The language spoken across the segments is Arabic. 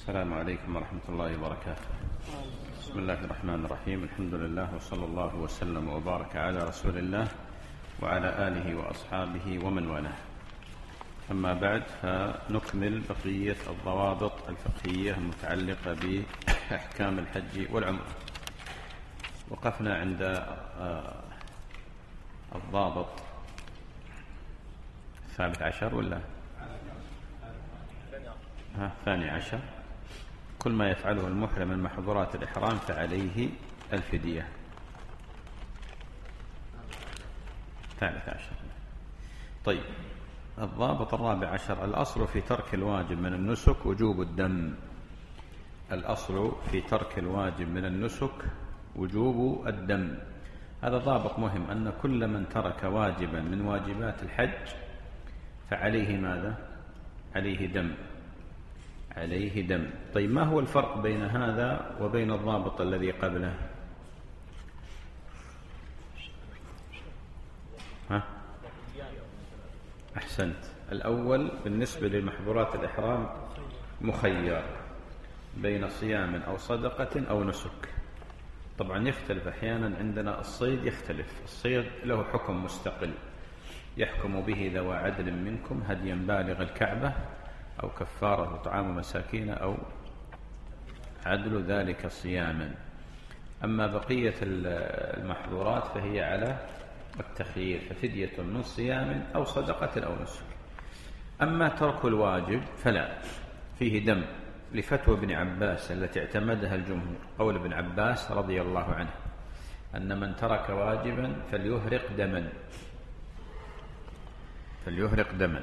السلام عليكم ورحمة الله وبركاته. بسم الله الرحمن الرحيم. الحمد لله وصلى الله وسلم وبارك على رسول الله وعلى آله وأصحابه ومن والاه. أما بعد، فنكمل بقية الضوابط الفقهية المتعلقة بأحكام الحج والعمرة. وقفنا عند الضابط 13 ولا 12. كل ما يفعله المحرم من محظورات الإحرام فعليه الفدية. 13. طيب، الضابط 14: الأصل في ترك الواجب من النسك وجوب الدم. الأصل في ترك الواجب من النسك وجوب الدم. هذا ضابط مهم، أن كل من ترك واجبا من واجبات الحج فعليه ماذا؟ عليه دم. عليه دم. طيب، ما هو الفرق بين هذا وبين الضابط الذي قبله؟ أحسنت. الأول بالنسبة لمحظورات الإحرام مخير بين صيام أو صدقة أو نسك. طبعا يختلف أحيانا، عندنا الصيد يختلف. الصيد له حكم مستقل يحكم به ذوى عدل منكم هديا بالغ الكعبة أو كفارة طعام مساكين أو عدل ذلك صياما. أما بقية المحظورات فهي على التخيير، ففدية من صيام أو صدقة أو نسك. أما ترك الواجب فلا، فيه دم، لفتوى ابن عباس التي اعتمدها الجمهور. قول ابن عباس رضي الله عنه أن من ترك واجبا فليهرق دما. فليهرق دما.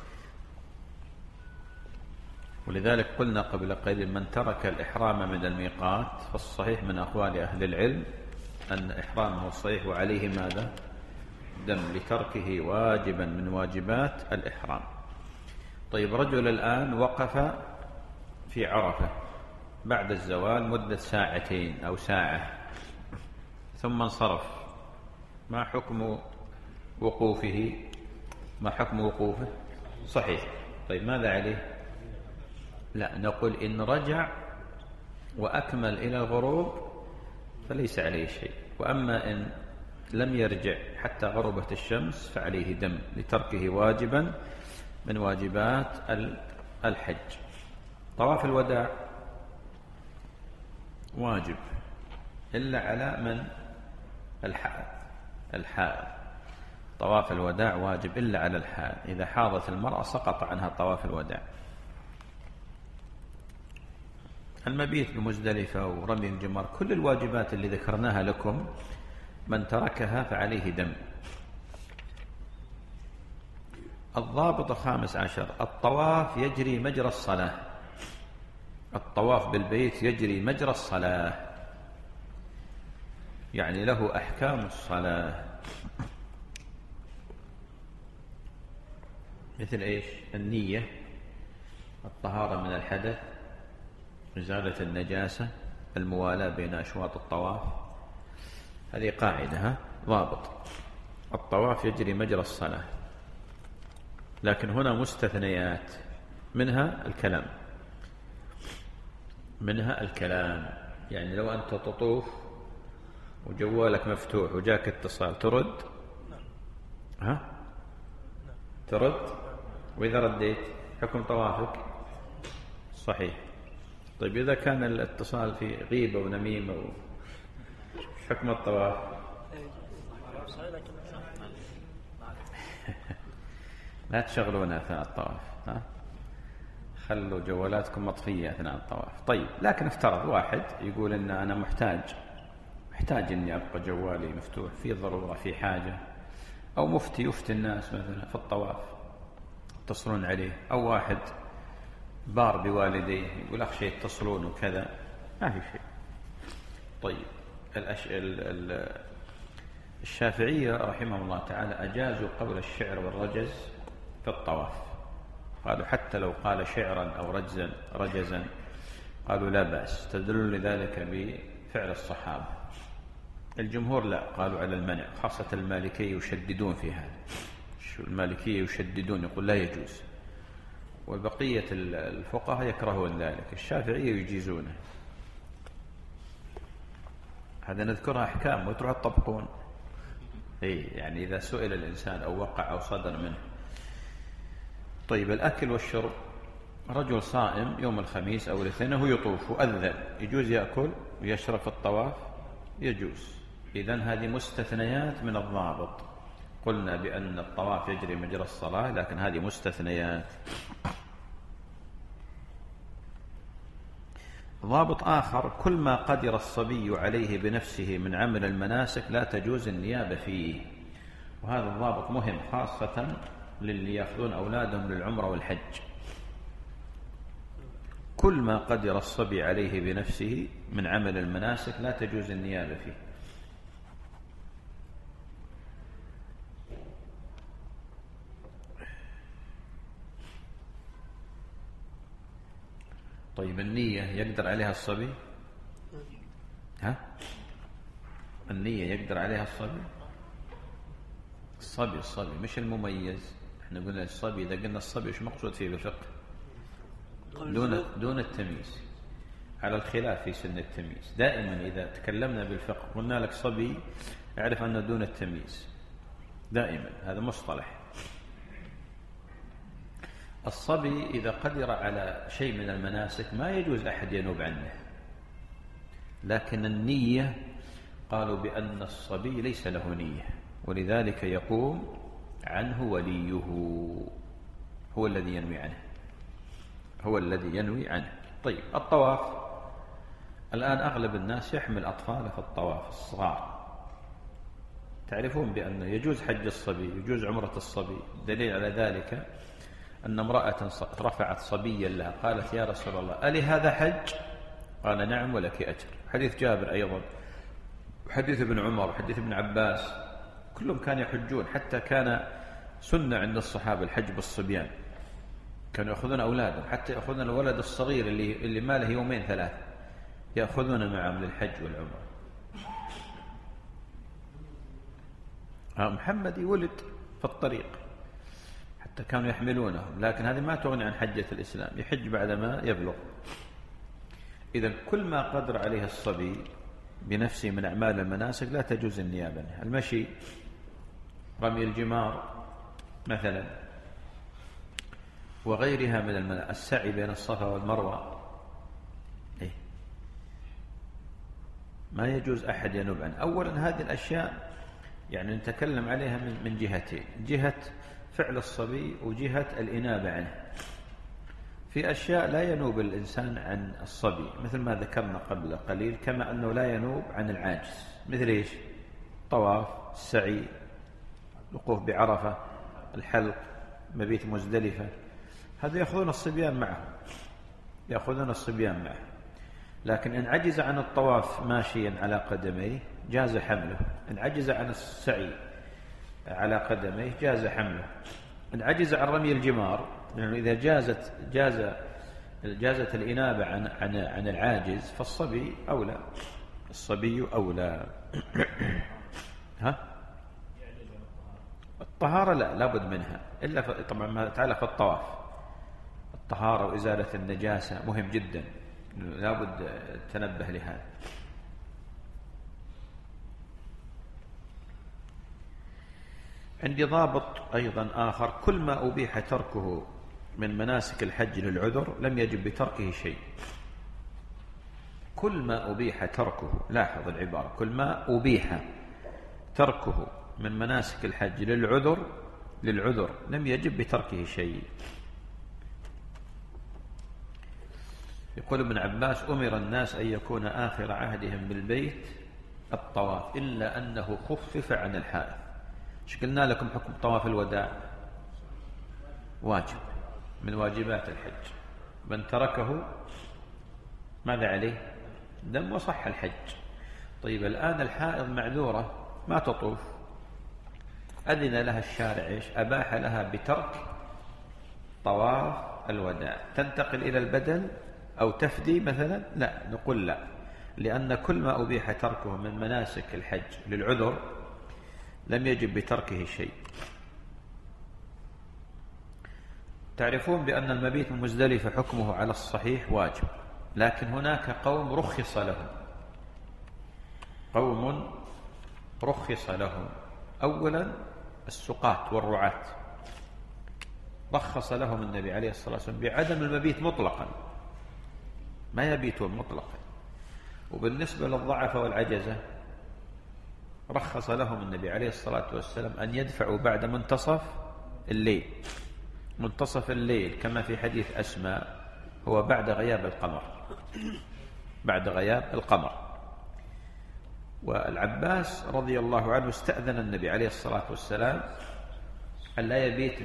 ولذلك قلنا قبل قليل: من ترك الإحرام من الميقات، فالصحيح من أقوال أهل العلم أن إحرامه صحيح وعليه ماذا؟ دم، لتركه واجبا من واجبات الإحرام. طيب، رجل الآن وقف في عرفة بعد الزوال مدة 2 أو ساعة ثم انصرف، ما حكم وقوفه؟ ما حكم وقوفه؟ صحيح. طيب، ماذا عليه؟ لا، نقول إن رجع وأكمل إلى الغروب فليس عليه شيء. وأما إن لم يرجع حتى غربت الشمس فعليه دم، لتركه واجبا من واجبات الحج. طواف الوداع واجب إلا على من؟ الحائض. طواف الوداع واجب إلا على الحائض. إذا حاضت المرأة سقط عنها طواف الوداع. المبيت بمزدلفة ورمي الجمار، كل الواجبات اللي ذكرناها لكم من تركها فعليه دم. الضابط 15: الطواف يجري مجرى الصلاة. الطواف بالبيت يجري مجرى الصلاة، يعني له أحكام الصلاة. مثل إيش؟ النية، الطهارة من الحدث، إزالة النجاسة، الموالاة بين أشواط الطواف. هذه قاعدة، ضابط. الطواف يجري مجرى الصلاة، لكن هنا مستثنيات، منها الكلام. يعني لو أنت تطوف وجوالك مفتوح وجاك اتصال ترد؟ ترد؟ وإذا رديت حكم طوافك صحيح. طيب، إذا كان الاتصال في غيبة ونميمة حكم الطواف؟ لا تشغلون أثناء الطواف، خلوا جوالاتكم مطفية أثناء الطواف. طيب، لكن افترض واحد يقول إن أنا محتاج إني أبقى جوالي مفتوح في ضرورة، في حاجة، أو مفتي يفتي الناس مثلا في الطواف يتصلون عليه، أو واحد بار بوالديه يقول أخشى يتصلون وكذا، ما في شيء. طيب، الشافعية رحمه الله تعالى أجازوا قول الشعر والرجز في الطواف. قالوا حتى لو قال شعرا أو رجزا قالوا لا بأس، تدل لذلك بفعل الصحابة. الجمهور لا، قالوا على المنع، خاصة المالكية يشددون في هذا. المالكية يشددون، يقول لا يجوز. وبقية الفقهاء يكرهون ذلك، الشافعية يجيزونه. هذا نذكرها أحكام وتروح تطبقون. يعني إذا سئل الإنسان أو وقع أو صدر منه. طيب الأكل والشرب، رجل صائم يوم الخميس أو الاثنين وهو يطوف وأذن، يجوز يأكل ويشرب في الطواف؟ يجوز. إذن هذه مستثنيات من الضابط. قلنا بأن الطواف يجري مجرى الصلاة، لكن هذه مستثنيات. ضابط آخر: كل ما قدر الصبي عليه بنفسه من عمل المناسك لا تجوز النيابة فيه. وهذا الضابط مهم خاصة للي يأخذون أولادهم للعمرة والحج. كل ما قدر الصبي عليه بنفسه من عمل المناسك لا تجوز النيابة فيه. طيب النية يقدر عليها الصبي؟ النية يقدر عليها الصبي مش المميز. احنا قلنا الصبي، إذا قلنا الصبي وش مقصود فيه بالفقه؟ دون التمييز، على الخلاف في سن التمييز. دائما إذا تكلمنا بالفقه قلنا لك صبي، اعرف أنه دون التمييز دائما، هذا مصطلح. الصبي إذا قدر على شيء من المناسك ما يجوز أحد ينوب عنه، لكن النية قالوا بأن الصبي ليس له نية، ولذلك يقوم عنه وليه، هو الذي ينوي عنه. طيب الطواف، الآن أغلب الناس يحمل أطفاله في الطواف الصغار. تعرفون بأنه يجوز حج الصبي، يجوز عمرة الصبي. دليل على ذلك أن امرأة رفعت صبيا لها، قالت: يا رسول الله ألي هذا حج؟ قال: نعم ولك أجر. حديث جابر أيضا، وحديث ابن عمر، وحديث ابن عباس، كلهم كانوا يحجون. حتى كان سنة عند الصحابة الحج بالصبيان، كانوا يأخذون أولادهم، حتى يأخذون الولد الصغير اللي ما له يومين ثلاثة، يأخذون معهم للحج والعمرة. محمد ولد في الطريق، حتى كانوا يحملونه، لكن هذه ما تغني عن حجة الإسلام، يحج بعدما يبلغ. إذن كل ما قدر عليه الصبي بنفسه من أعمال المناسك لا تجوز النيابة. المشي، رمي الجمار مثلا، وغيرها من السعي بين الصفا والمروة، ما يجوز أحد ينوب عنه. أولا هذه الأشياء يعني نتكلم عليها من جهتين: جهة فعل الصبي وجهة الإنابة عنه. في أشياء لا ينوب الإنسان عن الصبي، مثل ما ذكرنا قبل قليل، كما أنه لا ينوب عن العاجز، مثل إيش؟ طواف، السعي، الوقوف بعرفة، الحلق، مبيت مزدلفة، هذا يأخذون الصبيان معه. لكن إن عجز عن الطواف ماشيا على قدميه جاز حمله، إن عجز عن السعي على قدميه جاز حمله، إن عجز عن رمي الجمار، لأنه إذا جازت الإنابة عن العاجز فالصبي أولى. الطهارة لا بد منها، إلا طبعا ما يتعلق في الطواف. الطهارة وإزالة النجاسة مهم جدا، لا بد تنبه لهذا. عندي ضابط أيضا آخر: كل ما أبيح تركه من مناسك الحج للعذر لم يجب بتركه شيء. كل ما أبيح تركه، لاحظ العبارة، كل ما أبيح تركه من مناسك الحج للعذر لم يجب بتركه شيء. يقول ابن عباس: أمر الناس أن يكون آخر عهدهم بالبيت الطواف، إلا أنه خفف عن الحائض. ايش قلنا لكم؟ حكم طواف الوداع واجب من واجبات الحج، من تركه ماذا عليه؟ دم وصح الحج. طيب الآن الحائض معذورة ما تطوف، أذن لها الشارع إيش؟ أباح لها بترك طواف الوداع، تنتقل إلى البدل أو تفدي مثلا؟ لا، نقول لا، لأن كل ما أبيح تركه من مناسك الحج للعذر لم يجب بتركه شيء. تعرفون بأن المبيت من مزدلفة حكمه على الصحيح واجب، لكن هناك قوم رخص لهم، قوم رخص لهم. أولا السقاة والرعاة رخص لهم النبي عليه الصلاة والسلام بعدم المبيت مطلقا، ما يبيتون مطلقا. وبالنسبة للضعف والعجزة رخص لهم النبي عليه الصلاة والسلام أن يدفعوا بعد منتصف الليل. منتصف الليل كما في حديث أسماء هو بعد غياب القمر، بعد غياب القمر. والعباس رضي الله عنه استأذن النبي عليه الصلاة والسلام أن لا يبيت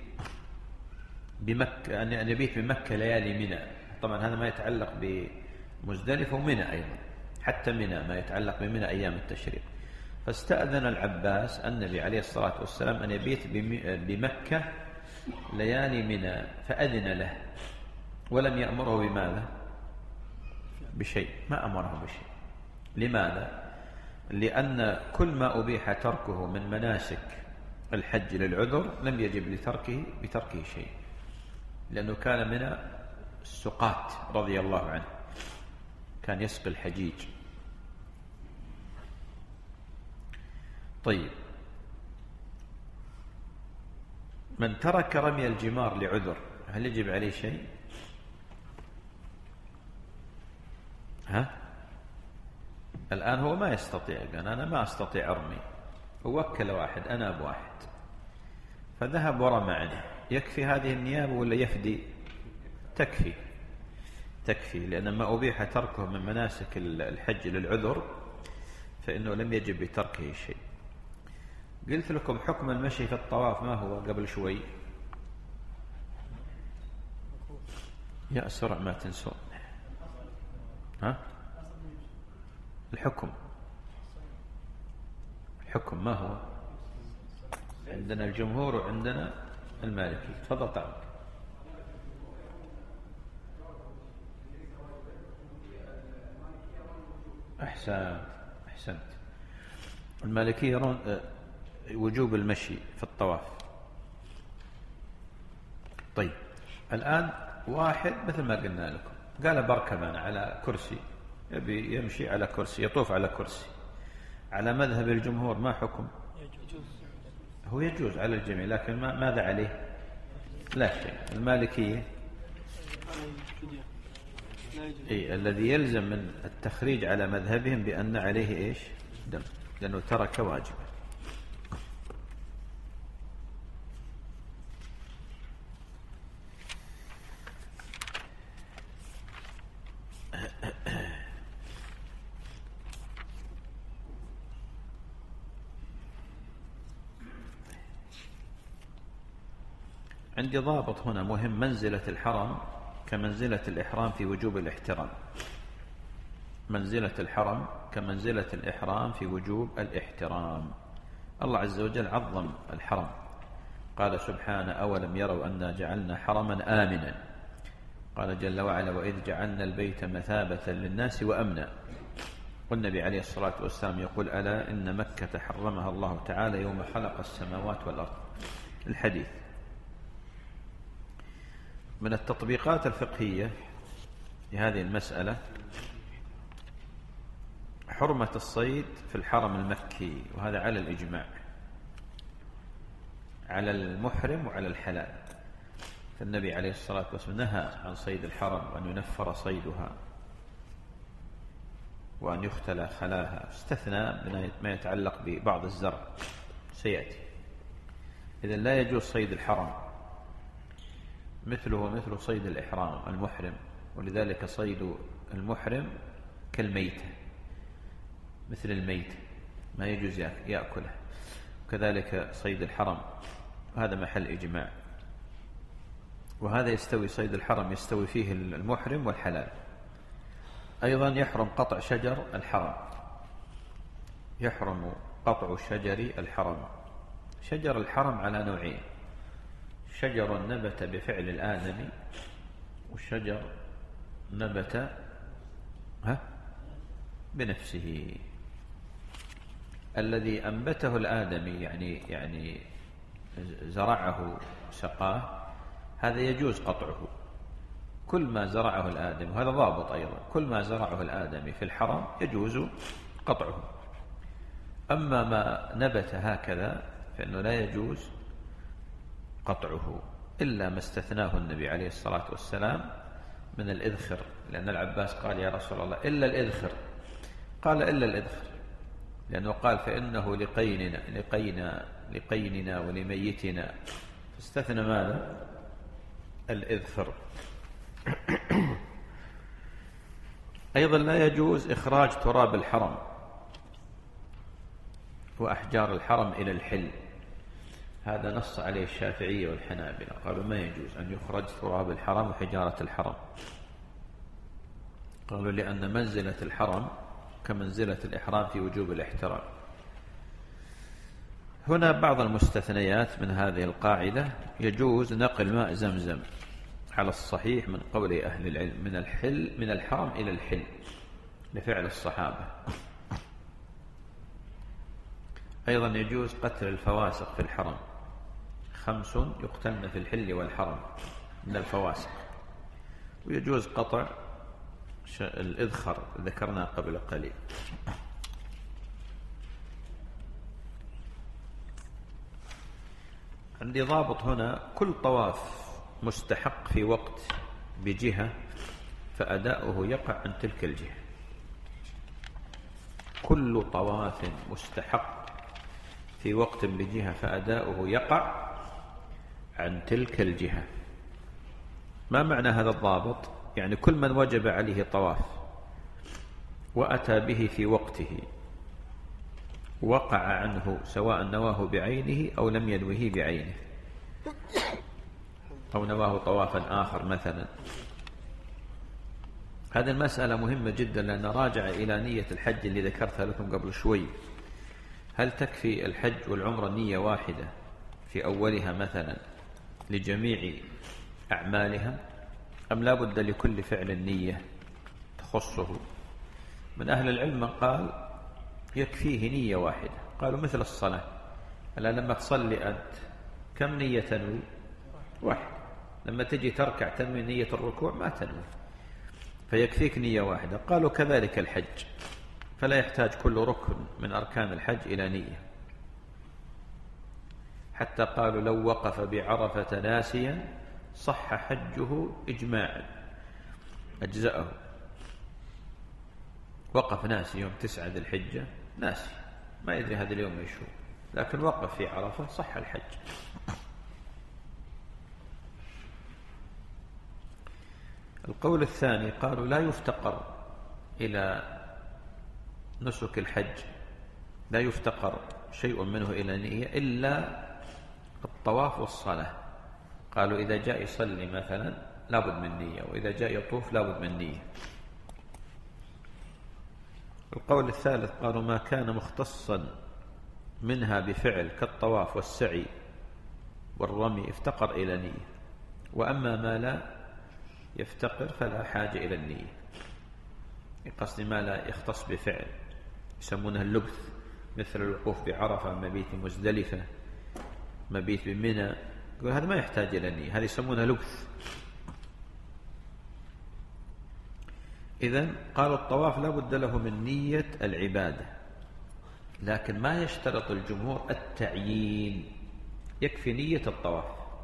بمكة، أن يبيت بمكة ليالي منى. طبعا هذا ما يتعلق بمزدلفة ومنى أيضا، حتى منى ما يتعلق بمنى أيام التشريق. فاستأذن العباس النبي عليه الصلاة والسلام أن يبيت بمكة ليالي منى، فأذن له ولم يأمره بماذا؟ بشيء، ما أمره بشيء. لماذا؟ لأن كل ما أبيح تركه من مناسك الحج للعذر لم يجب بتركه شيء، لأنه كان من السقاة رضي الله عنه، كان يسقي الحجيج. طيب، من ترك رمي الجمار لعذر هل يجب عليه شيء؟ الآن هو ما يستطيع، قال أنا ما أستطيع أرمي، ووكل واحد، أنا بواحد، فذهب ورمى عنه. يكفي هذه النيابة ولا يفدي؟ تكفي، لأن ما أبيح تركه من مناسك الحج للعذر فإنه لم يجب بتركه شيء. قلت لكم حكم المشي في الطواف ما هو قبل شوي؟ يا أسرع ما تنسون. الحكم ما هو؟ عندنا الجمهور وعندنا المالكي. تفضل تعال. أحسنت. المالكية يرون وجوب المشي في الطواف. طيب، الآن واحد مثل ما قلنا لكم قال بركب أنا على كرسي، يبي يمشي على كرسي، يطوف على كرسي. على مذهب الجمهور ما حكم؟ هو يجوز على الجميع، لكن ماذا عليه؟ لا شيء. المالكية الذي يلزم من التخريج على مذهبهم بأن عليه إيش؟ دم، لأنه ترك واجبا. عندي ضابط هنا مهم: منزلة الحرم كمنزلة الإحرام في وجوب الاحترام. منزلة الحرم كمنزلة الإحرام في وجوب الاحترام. الله عز وجل عظم الحرم، قال سبحانه: أولم يروا أنا جعلنا حرما آمنا. قال جل وعلا: وإذ جعلنا البيت مثابة للناس وأمنا. والنبي عليه الصلاة والسلام يقول: ألا إن مكة حرمها الله تعالى يوم خلق السماوات والأرض. الحديث. من التطبيقات الفقهية لهذه المسألة حرمة الصيد في الحرم المكي، وهذا على الإجماع، على المحرم وعلى الحلال. فالنبي عليه الصلاة والسلام نهى عن صيد الحرم وأن ينفر صيدها وأن يختلى خلاها، استثنى ما يتعلق ببعض الزرع سيأتي. إذن لا يجوز صيد الحرم، مثله مثل صيد الإحرام المحرم، ولذلك صيد المحرم كالميتة، مثل الميت ما يجوز يأكله. وكذلك صيد الحرم، هذا محل إجماع. وهذا يستوي، صيد الحرم يستوي فيه المحرم والحلال. أيضا يحرم قطع شجر الحرم، يحرم قطع شجر الحرم. شجر الحرم على نوعين: شجر نبت بفعل الآدمي، والشجر نبت بنفسه. الذي أنبته الآدمي يعني زرعه سقاه، هذا يجوز قطعه. كل ما زرعه الآدمي، وهذا ضابط أيضا، كل ما زرعه الآدمي في الحرم يجوز قطعه. أما ما نبت هكذا فإنه لا يجوز قطعه إلا ما استثناه النبي عليه الصلاة والسلام من الإذخر، لأن العباس قال يا رسول الله إلا الإذخر، قال إلا الإذخر، لأنه قال فإنه لقيننا ولميتنا، فاستثنى ماذا؟ الإذخر. أيضا لا يجوز إخراج تراب الحرم وأحجار الحرم إلى الحل، هذا نص عليه الشافعية والحنابلة، قالوا ما يجوز أن يخرج تراب الحرم وحجارة الحرم، قالوا لأن منزلة الحرم كمنزلة الإحرام في وجوب الاحترام. هنا بعض المستثنيات من هذه القاعدة: يجوز نقل ماء زمزم على الصحيح من قول أهل العلم من الحرم إلى الحل لفعل الصحابة. أيضا يجوز قتل الفواسق في الحرم، 5 يقتلن في الحل والحرم من الفواسق. ويجوز قطع الإذخر ذكرنا قبل قليل. عندي ضابط هنا: كل طواف مستحق في وقت بجهة فأداؤه يقع عن تلك الجهة. كل طواف مستحق في وقت بجهة فأداؤه يقع عن تلك الجهة. ما معنى هذا الضابط؟ يعني كل من وجب عليه طواف وأتى به في وقته وقع عنه، سواء نواه بعينه أو لم ينوه بعينه، أو نواه طوافا آخر مثلا. هذه المسألة مهمة جدا، لأن راجع إلى نية الحج اللي ذكرتها لكم قبل شوي. هل تكفي الحج والعمرة نية واحدة في أولها مثلا لجميع أعمالها، أم لا بد لكل فعل نية تخصه؟ من أهل العلم من قال يكفيه نية واحدة، قالوا مثل الصلاة، ألا لما تصلي أنت كم نية تنوي؟ واحد. لما تجي تركع تنوي نية الركوع؟ ما تنوي، فيكفيك نية واحدة. قالوا كذلك الحج، فلا يحتاج كل ركن من أركان الحج إلى نية، حتى قالوا لو وقف بعرفة ناسيا صح حجه إجماعا، أجزأه. وقف ناسي يوم 9 ذي الحجة، ناسي ما يدري هذا اليوم ايش هو، لكن وقف في عرفة صح الحج. القول الثاني قالوا لا يفتقر إلى نسك الحج، لا يفتقر شيء منه إلى نية إلا الطواف والصلاة. قالوا إذا جاء يصلي مثلا لابد من نية، وإذا جاء يطوف لابد من نية. القول الثالث قالوا ما كان مختصا منها بفعل كالطواف والسعي والرمي افتقر إلى نية، وأما ما لا يفتقر فلا حاجة إلى النية. قصد ما لا يختص بفعل يسمونها اللبث، مثل الوقوف بعرفة، مبيت بمزدلفة، مبيت بمنى، يقول هذا ما يحتاج إلى النية، هذا يسمونها لبث. إذن قالوا الطواف لا بد له من نية العبادة، لكن ما يشترط الجمهور التعيين، يكفي نية الطواف،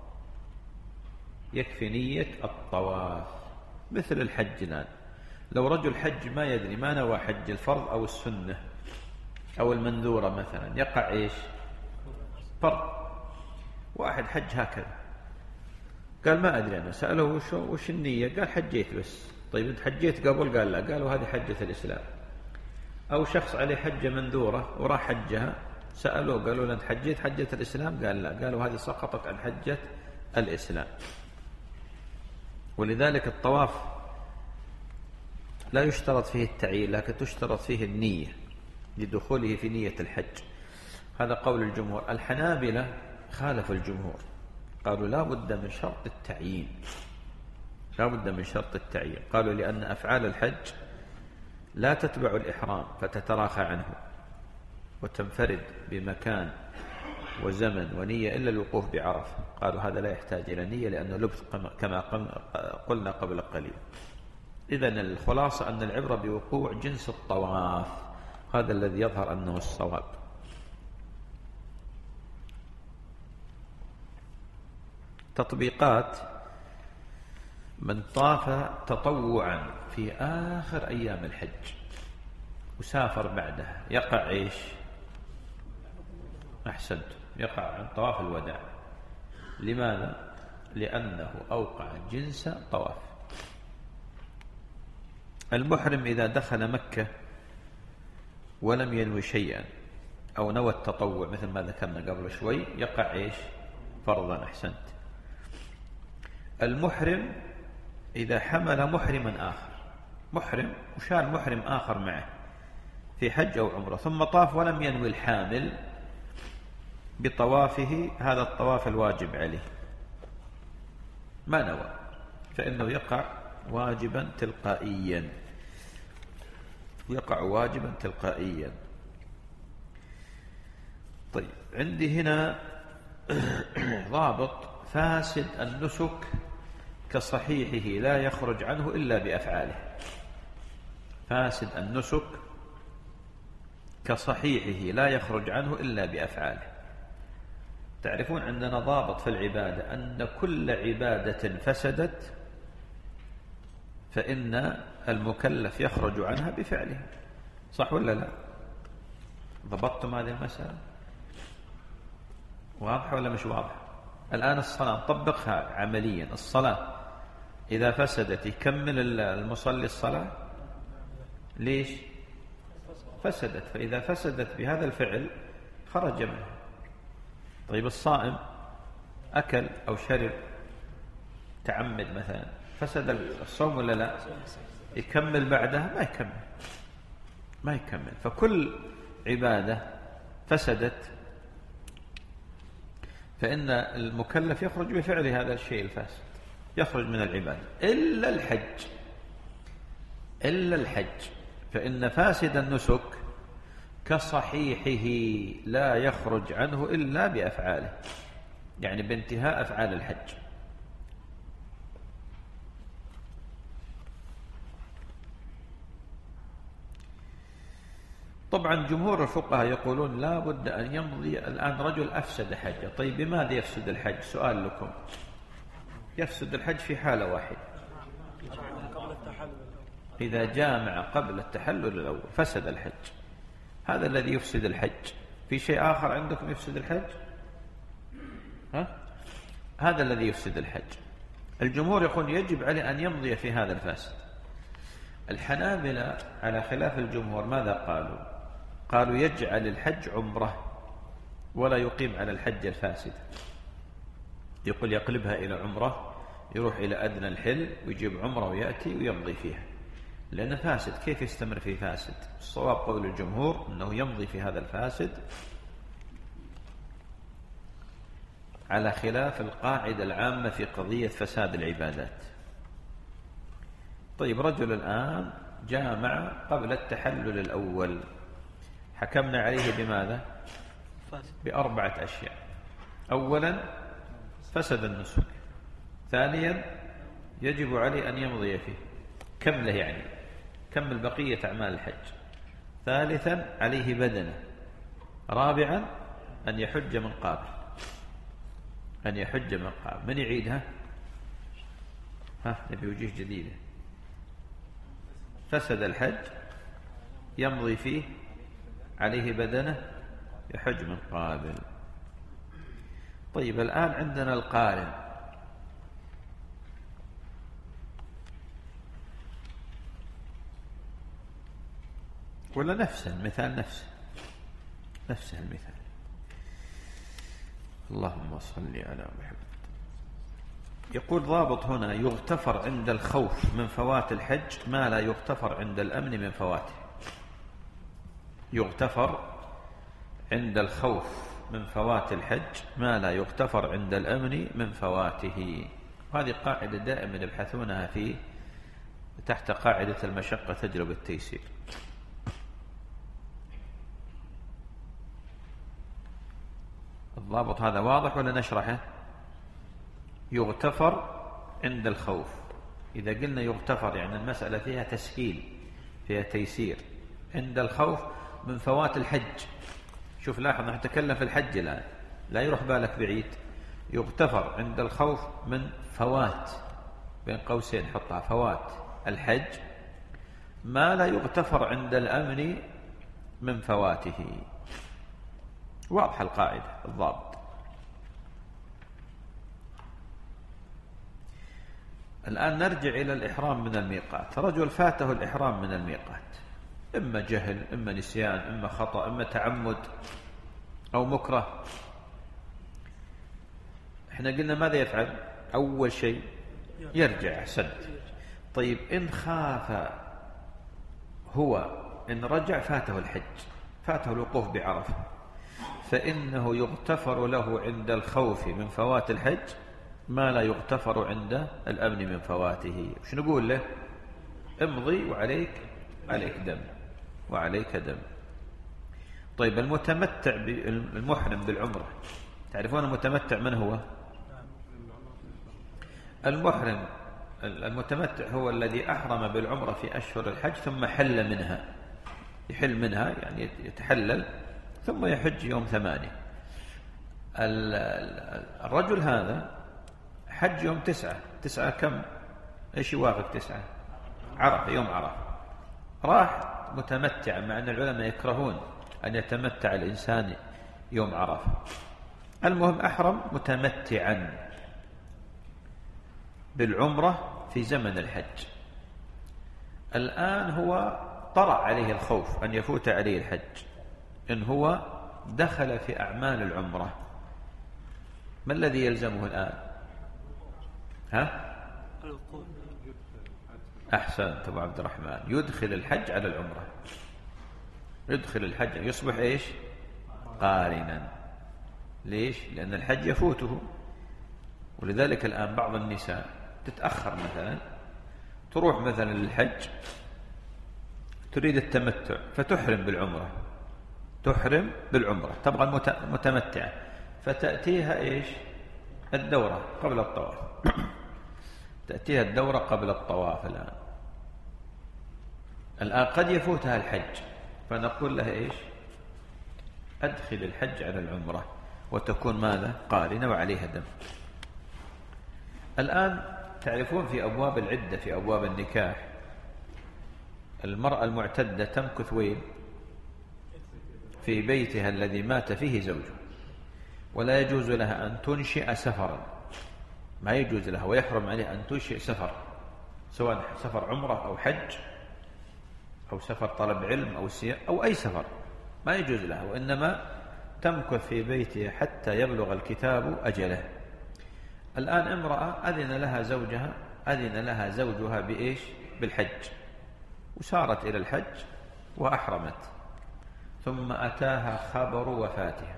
يكفي نية الطواف. مثل الحج الآن، لو رجل حج ما يدري، ما نوى حج الفرض أو السنة أو المنذورة مثلا، يقع إيش؟ فرض. واحد حج هكذا قال ما أدري أنا، سأله وش النية؟ قال حجيت بس. طيب أنت حجيت قبل؟ قال لا. قالوا هذه حجة الإسلام. أو شخص عليه حجة منذورة وراح حجها، سألوه قالوا له أنت حجيت حجة الإسلام؟ قال لا. قالوا هذه سقطت عن حجة الإسلام. ولذلك الطواف لا يشترط فيه التعيين، لكن تشترط فيه النية لدخوله في نية الحج. هذا قول الجمهور. الحنابلة خالفوا الجمهور، قالوا لا بد من شرط التعيين، لا بد من شرط التعيين. قالوا لأن أفعال الحج لا تتبع الإحرام فتتراخى عنه وتنفرد بمكان وزمن ونية إلا الوقوف بعرفة. قالوا هذا لا يحتاج إلى نية لأنه لبث كما قلنا قبل قليل. إذن الخلاصة أن العبرة بوقوع جنس الطواف، هذا الذي يظهر أنه الصواب. تطبيقات: من طاف تطوعا في آخر أيام الحج وسافر بعدها يقع إيش؟ أحسنت، يقع عن طواف الوداع. لماذا؟ لأنه أوقع جنس طواف. المحرم إذا دخل مكة ولم ينوي شيئا أو نوى التطوع مثل ما ذكرنا قبل شوي يقع إيش؟ فرضا. أحسنت. المحرم إذا حمل محرما آخر، محرم وشال محرم آخر معه في حج أو عمره ثم طاف ولم ينوي الحامل بطوافه هذا الطواف الواجب عليه، ما نوى، فإنه يقع واجبا تلقائيا، يقع واجبا تلقائيا. طيب عندي هنا ضابط: فاسد النسك كصحيحه لا يخرج عنه إلا بأفعاله. فاسد النسك كصحيحه لا يخرج عنه إلا بأفعاله. تعرفون عندنا ضابط في العبادة أن كل عبادة فسدت فإن المكلف يخرج عنها بفعله، صح ولا لا؟ ضبطتم هذه المسألة؟ واضحة ولا مش واضحة؟ الآن الصلاة نطبقها عمليا. الصلاة إذا فسدت يكمل المصلي الصلاة؟ ليش؟ فسدت، فإذا فسدت بهذا الفعل خرج منها. طيب الصائم أكل أو شرب تعمد مثلا، فسد الصوم ولا لا؟ يكمل بعدها؟ ما يكمل. فكل عبادة فسدت فإن المكلف يخرج بفعل هذا الشيء الفاسد، يخرج من العبادة إلا الحج فإن فاسد النسك كصحيحه لا يخرج عنه إلا بأفعاله، يعني بانتهاء أفعال الحج. طبعا جمهور الفقهاء يقولون لا بد أن يمضي. الآن رجل أفسد حجه، طيب بماذا يفسد الحج؟ سؤال لكم. يفسد الحج في حالة واحدة، إذا جامع قبل التحلل الأول فسد الحج، هذا الذي يفسد الحج. في شيء آخر عندكم يفسد الحج؟ هذا الذي يفسد الحج. الجمهور يقول يجب عليه أن يمضي في هذا الفاسد. الحنابلة على خلاف الجمهور ماذا قالوا؟ قالوا يجعل الحج عمره ولا يقيم على الحج الفاسد، يقول يقلبها إلى عمره، يروح إلى أدنى الحل ويجيب عمره ويأتي ويمضي فيها، لأنه فاسد. كيف يستمر في فاسد؟ الصواب قول الجمهور أنه يمضي في هذا الفاسد على خلاف القاعدة العامة في قضية فساد العبادات. طيب رجل الآن جامع قبل التحلل الأول، حكمنا عليه بماذا؟ بأربعة أشياء. أولا فسد النسك، ثانيا يجب عليه أن يمضي فيه كمله، يعني كمل بقية أعمال الحج، ثالثا عليه بدنه، رابعا أن يحج من قابل. من يعيدها؟ نبي وجيه جديدة. فسد الحج، يمضي فيه، عليه بدنه، يحج من قابل. طيب الآن عندنا القارن. ولا نفس المثال؟ نفس المثال. اللهم صل على محمد. يقول ضابط هنا: يغتفر عند الخوف من فوات الحج ما لا يغتفر عند الأمن من فواته. يغتفر عند الخوف من فوات الحج ما لا يغتفر عند الأمن من فواته. هذه قاعدة دائما يبحثونها في تحت قاعدة المشقة تجلب التيسير. ضابط هذا واضح ولا نشرحه؟ يغتفر عند الخوف. إذا قلنا يغتفر يعني المسألة فيها تسهيل، فيها تيسير. عند الخوف من فوات الحج. شوف لاحظ نتكلم في الحج الآن، لا يروح بالك بعيد. يغتفر عند الخوف من فوات، بين قوسين حطها، فوات الحج، ما لا يغتفر عند الأمن من فواته. واضح القاعدة الضابط. الآن نرجع إلى الإحرام من الميقات. رجل فاته الإحرام من الميقات، إما جهل، إما نسيان، إما خطأ، إما تعمد أو مكره. احنا قلنا ماذا يفعل؟ أول شيء يرجع. أحسنت. طيب إن خاف هو، إن رجع فاته الحج، فاته الوقوف بعرفة، فإنه يغتفر له عند الخوف من فوات الحج ما لا يغتفر عند الأمن من فواته. وش نقول له؟ امضي وعليك دم، وعليك دم. طيب المتمتع المحرم بالعمرة، تعرفون المتمتع من هو؟ المحرم المتمتع هو الذي أحرم بالعمرة في أشهر الحج ثم حل منها، يحل منها يعني يتحلل ثم يحج يوم 8. الرجل هذا حج يوم 9 كم؟ ايش يوافق 9؟ عرفة، يوم عرفة. راح متمتعا، مع أن العلماء يكرهون أن يتمتع الإنسان يوم عرفة. المهم أحرم متمتعا بالعمرة في زمن الحج. الآن هو طرأ عليه الخوف أن يفوت عليه الحج، إن هو دخل في أعمال العمرة. ما الذي يلزمه الآن؟ ها؟ أحسنت أبو عبد الرحمن، يدخل الحج على العمرة، يدخل الحج، يصبح إيش؟ قارنا. ليش؟ لأن الحج يفوته. ولذلك الآن بعض النساء تتأخر، مثلا تروح مثلا للحج تريد التمتع فتحرم بالعمرة، تحرم بالعمرة، تبغى متمتعة، فتأتيها إيش؟ الدورة قبل الطواف. تأتيها الدورة قبل الطواف. الآن قد يفوتها الحج، فنقول لها إيش؟ أدخل الحج على العمرة، وتكون ماذا؟ قارنة وعليها دم. الآن تعرفون في أبواب العدة، في أبواب النكاح، المرأة المعتدة تمكث وين؟ في بيتها الذي مات فيه زوجها، ولا يجوز لها أن تنشئ سفرا، ما يجوز لها، ويحرم عليها أن تنشئ سفر، سواء سفر عمرة أو حج أو سفر طلب علم أو سياحة أو أي سفر، ما يجوز لها، وإنما تمكث في بيتها حتى يبلغ الكتاب أجله. الآن امرأة أذن لها زوجها بإيش؟ بالحج، وسارت إلى الحج وأحرمت، ثم أتاها خبر وفاتها،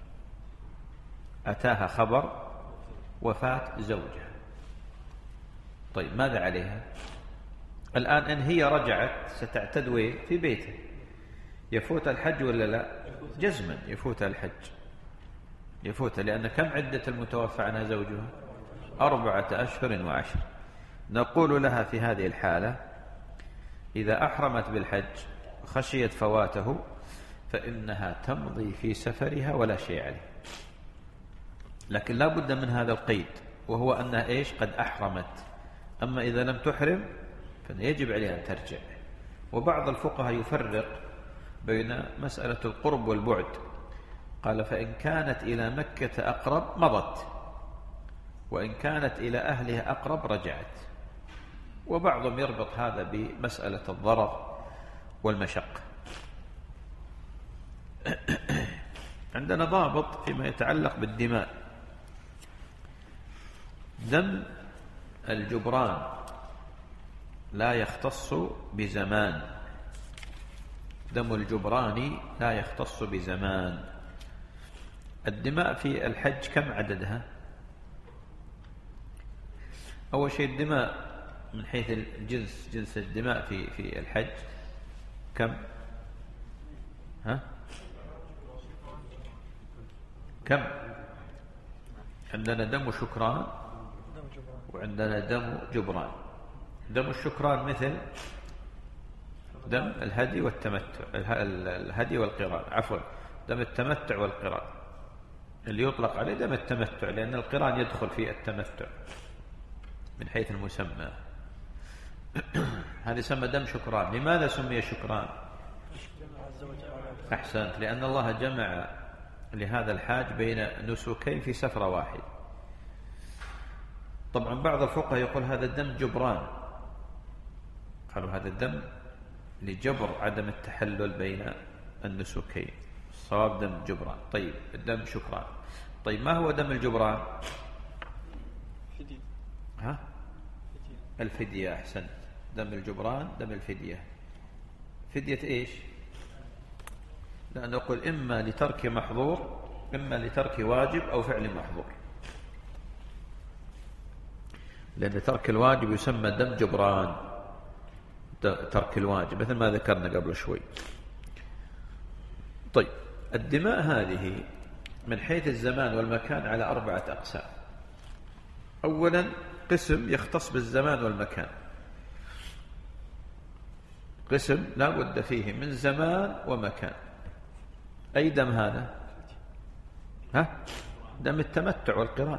أتاها خبر وفاة زوجها. طيب ماذا عليها؟ الآن إن هي رجعت ستعتد وين؟ في بيتها. يفوت الحج ولا لا؟ جزما يفوت الحج، يفوت، لأن كم عدة المتوفى عنها زوجها؟ 4 أشهر و10. نقول لها في هذه الحالة إذا أحرمت بالحج خشيت فواته فإنها تمضي في سفرها ولا شيء عليه، لكن لا بد من هذا القيد، وهو أنها إيش؟ قد أحرمت. أما إذا لم تحرم فيجب عليها أن ترجع. وبعض الفقهاء يفرق بين مسألة القرب والبعد، قال فإن كانت إلى مكة أقرب مضت، وإن كانت إلى أهلها أقرب رجعت. وبعضهم يربط هذا بمسألة الضرر والمشقة. عندنا ضابط فيما يتعلق بالدماء. دم الجبران لا يختص بزمان، دم الجبران لا يختص بزمان. الدماء في الحج كم عددها؟ أول شيء الدماء من حيث الجنس، جنس الدماء في الحج كم؟ ها؟ كم؟ عندنا دم شكران وعندنا دم جبران. دم الشكران مثل دم الهدي والتمتع، الهدي والقران، عفوا دم التمتع والقران، اللي يطلق عليه دم التمتع لأن القران يدخل في التمتع من حيث المسمى. هذا يسمى دم شكران. لماذا سمي شكران؟ أحسنت، لأن الله جمع لهذا الحاج بين نسكين في سفرة واحد. طبعا بعض الفقهاء يقول هذا الدم جبران، قالوا هذا الدم لجبر عدم التحلل بين النسكين، الصواب دم جبران. طيب الدم شكران. طيب ما هو دم الجبران؟ ها؟ الفدية. أحسنت، دم الجبران دم الفدية. فدية إيش؟ لأن نقول إما لترك محظور إما لترك واجب أو فعل محظور، لأن ترك الواجب يسمى دم جبران، ترك الواجب مثل ما ذكرنا قبل شوي. طيب الدماء هذه من حيث الزمان والمكان على 4 أقسام. أولا قسم يختص بالزمان والمكان، قسم لا بد فيه من زمان ومكان. أي دم هذا؟ ها؟ دم التمتع والقران.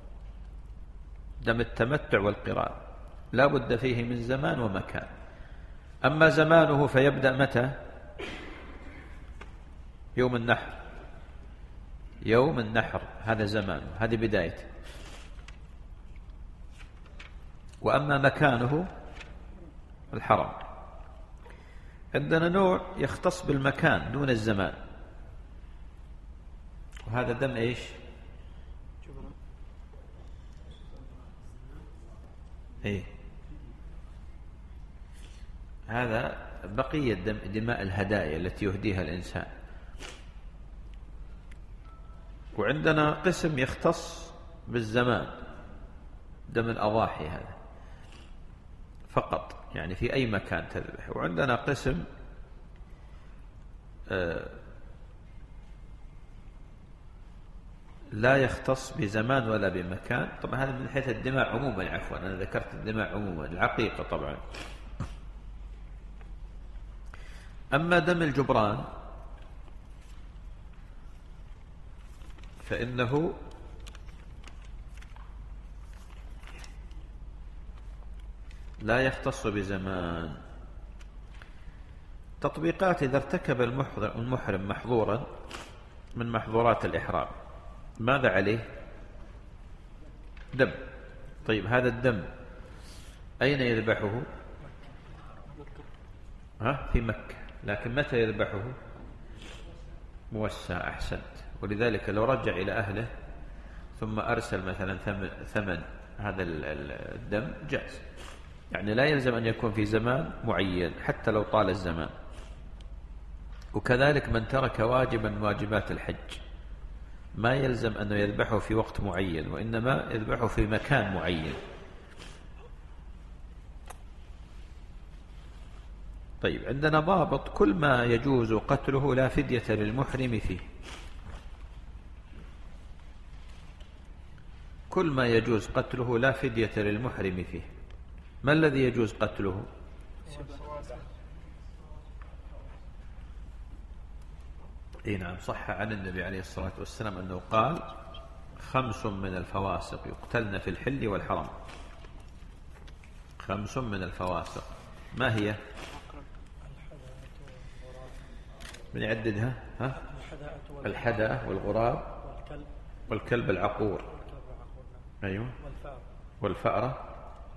دم التمتع والقران لا بد فيه من زمان ومكان. أما زمانه فيبدأ متى؟ يوم النحر. يوم النحر هذا زمانه، هذه بدايته. وأما مكانه الحرم. عندنا نوع يختص بالمكان دون الزمان، وهذا دم إيش؟ إيه؟ هذا بقية دماء الهدايا التي يهديها الإنسان. وعندنا قسم يختص بالزمان، دم الأضاحي هذا فقط، يعني في أي مكان تذبح. وعندنا قسم لا يختص بزمان ولا بمكان. طبعا هذا من حيث الدماء عموما، عفوا أنا ذكرت الدماء عموما، العقيقة طبعا. أما دم الجبران فإنه لا يختص بزمان. تطبيقات: إذا ارتكب المحرم محظورا من محظورات الإحرام ماذا عليه؟ دم. طيب هذا الدم أين يذبحه؟ في مكة. لكن متى يذبحه؟ موسع. أحسنت. ولذلك لو رجع إلى أهله ثم أرسل مثلا ثمن هذا الدم جاز، يعني لا يلزم أن يكون في زمان معين حتى لو طال الزمان. وكذلك من ترك واجبا من واجبات الحج ما يلزم أنه يذبحه في وقت معين، وإنما يذبحه في مكان معين. طيب عندنا ضابط: كل ما يجوز قتله لا فدية للمحرم فيه. كل ما يجوز قتله لا فدية للمحرم فيه. ما الذي يجوز قتله؟ اي نعم، صح عن النبي عليه الصلاة والسلام أنه قال: 5 من الفواسق يقتلن في الحل والحرم. 5 من الفواسق ما هي؟ من يعددها؟ الحدأة والغراب والكلب العقور. أيوة. والفأرة.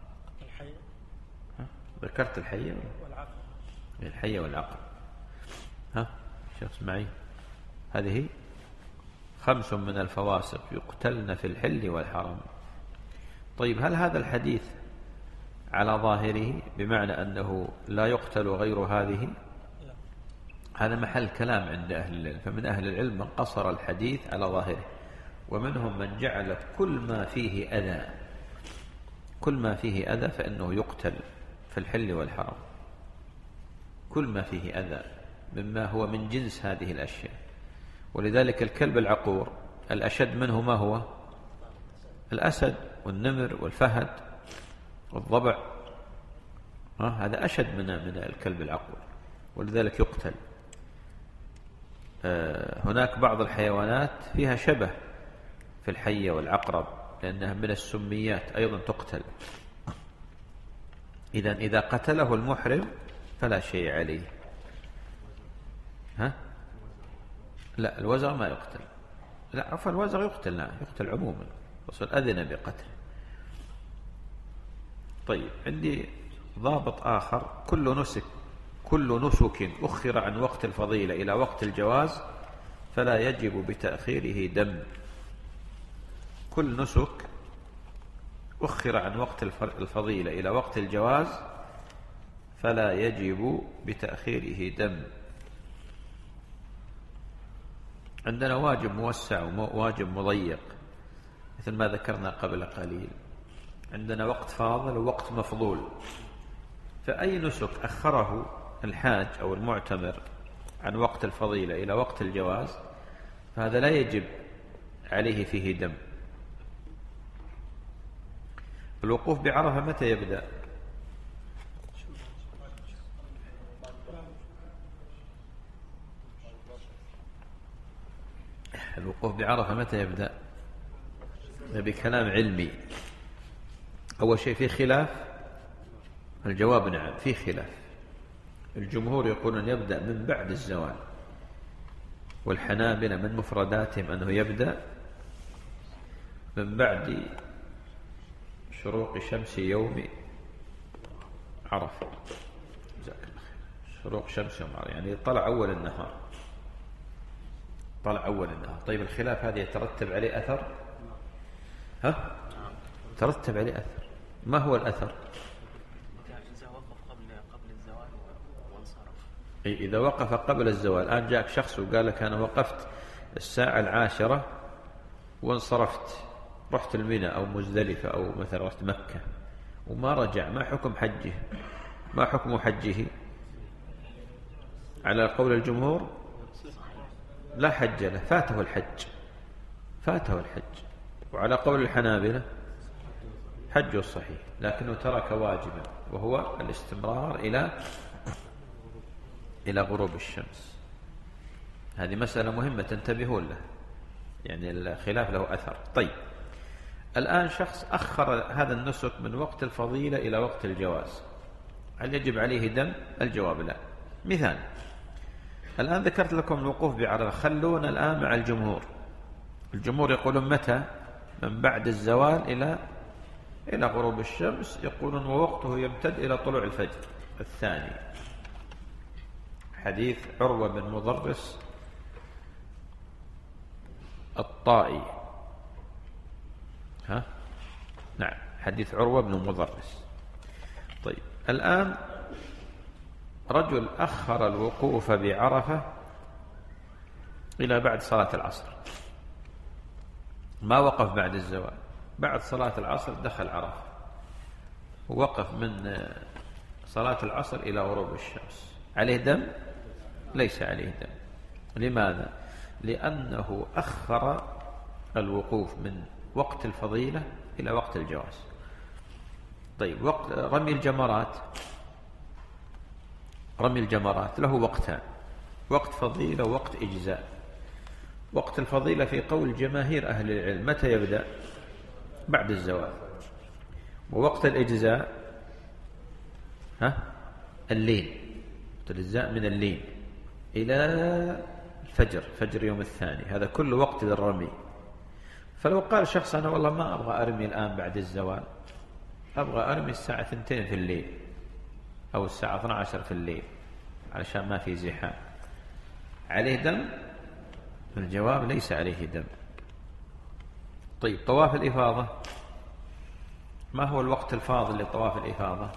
ذكرت الحية والعقر. الحية والعقر. شخص معي. هذه 5 من الفواسق يقتلن في الحل والحرم. طيب هل هذا الحديث على ظاهره بمعنى أنه لا يقتل غير هذه؟ هذا محل كلام عند أهل العلم. فمن أهل العلم من قصر الحديث على ظاهره، ومنهم من جعل كل ما فيه أذى، كل ما فيه أذى فإنه يقتل في الحل والحرم. كل ما فيه أذى مما هو من جنس هذه الأشياء. ولذلك الكلب العقور الأشد منه ما هو؟ الأسد والنمر والفهد والضبع هذا أشد من الكلب العقور، ولذلك يقتل. هناك بعض الحيوانات فيها شبه في الحية والعقرب لأنها من السميات أيضا تقتل. إذا قتله المحرم فلا شيء عليه. لا، الوزغ ما يقتل. لا عفوا، الوزغ يقتل، لا يقتل عموما، الرسول أذن بقتله. طيب، عندي ضابط آخر: كل نسك أخر عن وقت الفضيلة إلى وقت الجواز فلا يجب بتأخيره دم. كل نسك أخر عن وقت الفضيلة إلى وقت الجواز فلا يجب بتأخيره دم. عندنا واجب موسع وواجب مضيق مثل ما ذكرنا قبل قليل. عندنا وقت فاضل ووقت مفضول، فأي نسك أخره الحاج أو المعتمر عن وقت الفضيلة إلى وقت الجواز فهذا لا يجب عليه فيه دم. الوقوف بعرفة متى يبدأ؟ الوقوف بعرفة متى يبدأ؟ بكلام علمي. أول شيء في خلاف. الجواب نعم، في خلاف. الجمهور يقولون يبدأ من بعد الزوال، والحنابلة من مفرداتهم أنه يبدأ من بعد شروق شمس يوم عرفة. شروق شمس يوم عرفة يعني طلع أول النهار. طيب، الخلاف هذا يترتب عليه أثر؟ ترتب عليه أثر. ما هو الأثر؟ إذا وقف قبل الزوال. الآن جاءك شخص وقال لك أنا وقفت 10:10 وانصرفت، رحت الميناء أو مزدلفة أو مثلا رحت مكة وما رجع، ما حكم حجه؟ ما حكم حجه؟ على قول الجمهور لا حج له، فاته الحج. وعلى قول الحنابلة حجه الصحيح، لكنه ترك واجبا وهو الاستمرار إلى غروب الشمس. هذه مسألة مهمة تنتبهون له، يعني الخلاف له أثر. طيب، الآن شخص أخر هذا النسك من وقت الفضيلة إلى وقت الجواز، هل يجب عليه دم؟ الجواب لا. مثال: الآن ذكرت لكم الوقوف بعرفة، خلونا الآن مع الجمهور يقولون متى؟ من بعد الزوال إلى غروب الشمس، يقولون ووقته يمتد إلى طلوع الفجر الثاني. حديث عروة بن مضرس الطائي. نعم، حديث عروة بن مضرس. طيب، الآن رجل أخر الوقوف بعرفة إلى بعد صلاة العصر، ما وقف بعد الزوال، بعد صلاة العصر دخل عرفة ووقف من صلاة العصر إلى غروب الشمس، عليه دم؟ ليس عليه دم. لماذا؟ لأنه أخر الوقوف من وقت الفضيلة إلى وقت الجواز. طيب، وقت رمي الجمرات له وقتان: وقت فضيلة ووقت إجزاء. وقت الفضيلة في قول جماهير أهل العلم متى يبدأ؟ بعد الزوال. ووقت الإجزاء الليل، الإجزاء من الليل إلى الفجر، فجر يوم الثاني، هذا كل وقت للرمي. فلو قال شخص أنا والله ما أبغى أرمي الآن بعد الزوال، أبغى أرمي الساعة 2 في الليل أو الساعة 12 في الليل علشان ما في زحام، عليه دم؟ الجواب ليس عليه دم. طيب، طواف الإفاضة، ما هو الوقت الفاضل لطواف الإفاضة؟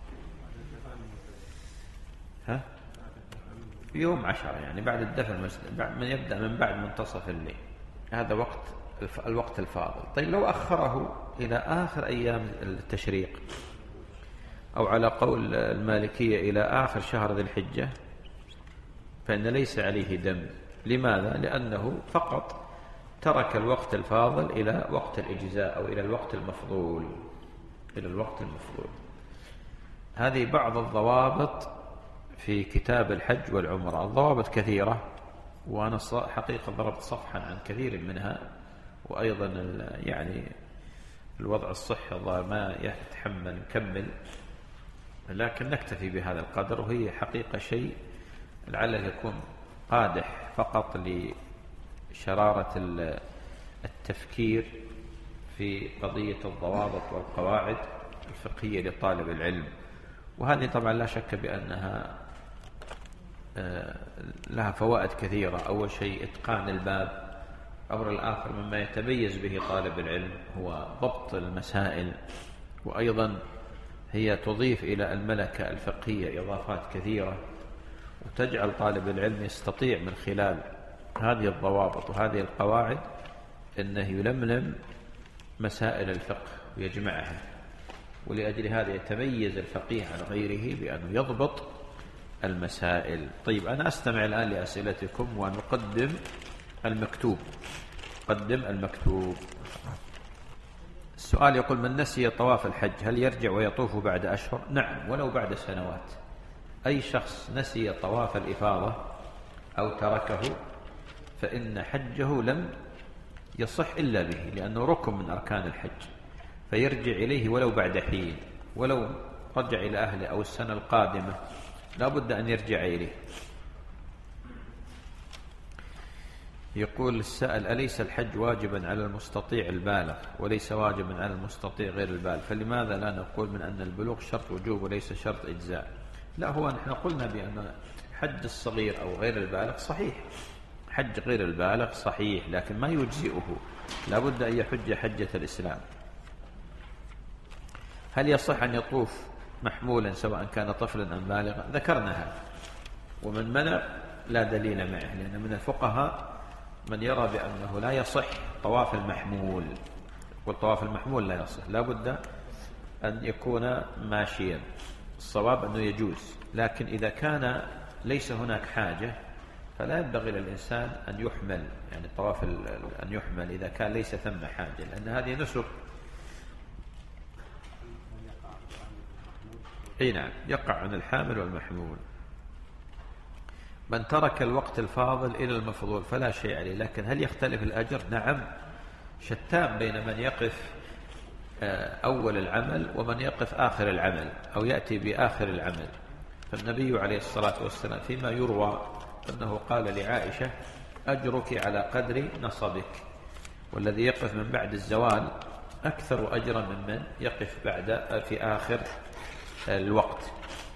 يوم 10 يعني بعد الدفن، يبدأ من بعد منتصف الليل، هذا الوقت الفاضل. طيب، لو أخره إلى آخر أيام التشريق أو على قول المالكية إلى آخر شهر ذي الحجة فإن ليس عليه دم. لماذا؟ لأنه فقط ترك الوقت الفاضل إلى وقت الإجزاء أو إلى الوقت المفضول، إلى الوقت المفضول. هذه بعض الضوابط في كتاب الحج والعمرة. الضوابط كثيرة، وأنا حقيقة ضربت صفحا عن كثير منها، وأيضا يعني الوضع الصحي ما يتحمل نكمل، لكن نكتفي بهذا القدر. وهي حقيقة شيء لعله يكون قادح فقط لشرارة التفكير في قضية الضوابط والقواعد الفقهية لطالب العلم. وهذه طبعا لا شك بأنها لها فوائد كثيرة. أول شيء إتقان الباب. الأمر الآخر مما يتميز به طالب العلم هو ضبط المسائل، وأيضا هي تضيف إلى الملكة الفقهية إضافات كثيرة، وتجعل طالب العلم يستطيع من خلال هذه الضوابط وهذه القواعد أنه يلملم مسائل الفقه ويجمعها. ولأجل هذا يتميز الفقيه عن غيره بأنه يضبط المسائل. طيب، أنا أستمع الآن لأسئلتكم ونقدم المكتوب. قدم المكتوب. السؤال يقول: من نسي طواف الحج هل يرجع ويطوف بعد أشهر؟ نعم، ولو بعد سنوات. أي شخص نسي طواف الإفاضة أو تركه فإن حجه لم يصح إلا به، لأنه ركن من أركان الحج، فيرجع إليه ولو بعد حين. ولو رجع إلى أهله أو السنة القادمة لا بد أن يرجع إليه. يقول السائل: أليس الحج واجبا على المستطيع البالغ وليس واجبا على المستطيع غير البالغ، فلماذا لا نقول من أن البلوغ شرط وجوب وليس شرط إجزاء؟ لا، هو نحن قلنا بأن حج الصغير أو غير البالغ صحيح، حج غير البالغ صحيح، لكن ما يجزئه، لا بد أن يحج حجة الإسلام. هل يصح أن يطوف محمولا سواء كان طفلا أم بالغا؟ ذكرناها. ومن منع لا دليل معه، لأن من الفقهاء من يرى بأنه لا يصح طواف المحمول، والطواف المحمول لا يصح، لا بد أن يكون ماشيا. الصواب أنه يجوز، لكن إذا كان ليس هناك حاجة فلا ينبغي للإنسان أن يحمل، يعني الطواف أن يحمل إذا كان ليس ثم حاجة، لأن هذه نسك. أي نعم، يقع عن الحامل والمحمول. من ترك الوقت الفاضل إلى المفضول فلا شيء عليه، لكن هل يختلف الأجر؟ نعم، شتان بين من يقف أول العمل ومن يقف آخر العمل أو يأتي بآخر العمل. فالنبي عليه الصلاة والسلام فيما يروى أنه قال لعائشة: أجرك على قدر نصبك، والذي يقف من بعد الزوال أكثر أجرا ممن يقف في آخر الوقت.